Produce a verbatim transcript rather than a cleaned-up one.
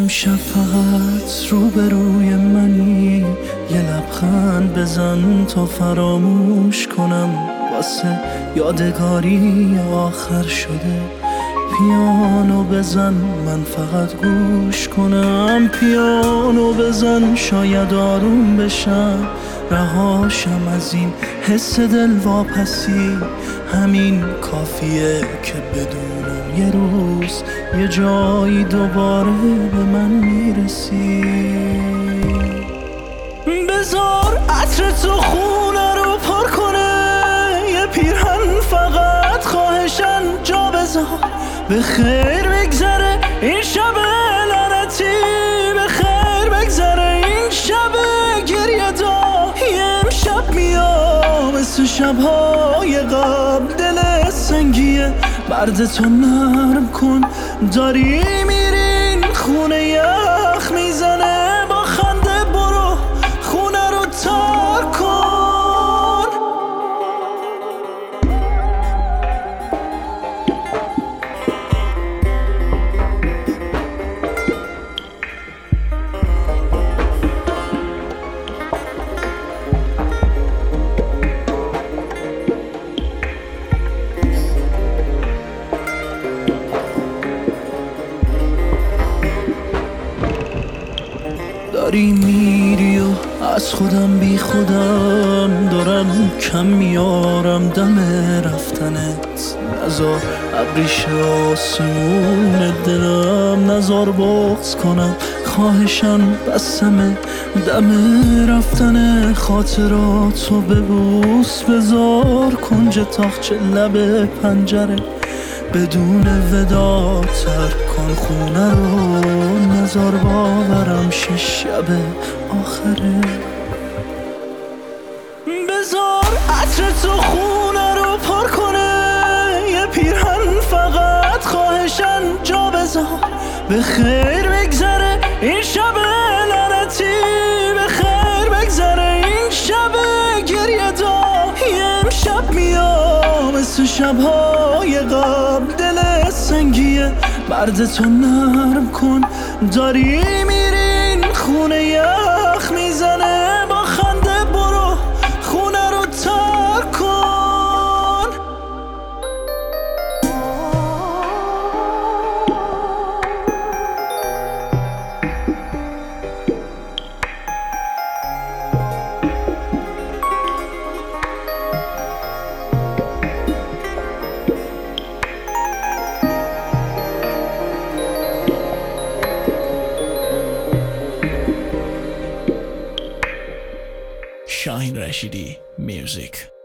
امشب فقط روبروی منی، یه لبخند بزن تا فراموش کنم. واسه یادگاری آخر شده پیانو بزن، من فقط گوش کنم. پیانو بزن شاید آروم بشم، رهاشم از این حس دلواپسی. همین کافیه که بدونم یه روز یه جایی دوباره به من میرسی. بذار عطر تو خونه رو پر کنه، یه پیرهن فقط خواهشن جا بذار. به خیر بگذره این شب لعنتی، به خیر بگذره این شب گریه دار. امشب میام مثل شبهای قبل، دل سنگیه مرد تو نرم کن. داری میرین خونه یخ میزنه، با خنده برو خونه رو ترک کن. داری میری و از خودم بی خودم دارم کم میارم دم رفتنت. نزار ابریش آسمون دلم، نزار بغض کنم خواهشم بسمه دم رفتن. خاطراتو ببوس بذار کنج تاخچه لب پنجره، بدون ودا ترک کن خونه رو. نزار باورم شش شب آخره. بذار عطر تو خونه رو پر کنه، یه پیرهن فقط خواهشن جا بذار. به خیر بگذره این شب لعنتی، به خیر بگذره این شب گریه دار. امشب میام مثل شبهای قبل، دل سنگیه مرد تو نرم کن. داری میرین خونه یخ میزنه، با خنده برو خونه رو ترک کن. Shaheen Rashidi Music.